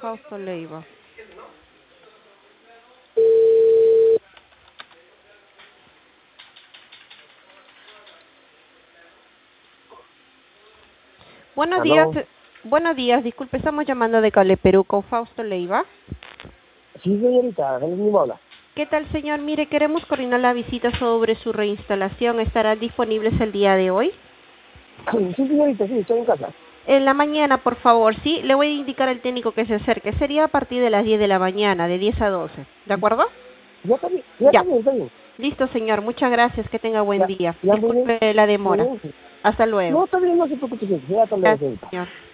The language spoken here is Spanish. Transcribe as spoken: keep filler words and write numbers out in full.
Fausto Leiva. Buenos ¿Aló? días, buenos días, disculpe, estamos llamando de Cable Perú con Fausto Leiva. Sí, señorita, él mismo habla. ¿Qué tal, señor? Mire, queremos coordinar la visita sobre su reinstalación. ¿Estarán disponibles el día de hoy? Sí, señorita, sí, estoy en casa. En la mañana, por favor, sí. Le voy a indicar al técnico que se acerque. Sería a partir de las diez de la mañana, de diez a doce. ¿De acuerdo? Ya está bien, ya está Ya. bien, está bien. Listo, señor. Muchas gracias. Que tenga buen Ya, día. ya, muy bien. Disculpe la Muy demora. bien. Hasta No, luego. está bien, no se preocupe, ya hasta luego, Gracias, señorita. señor.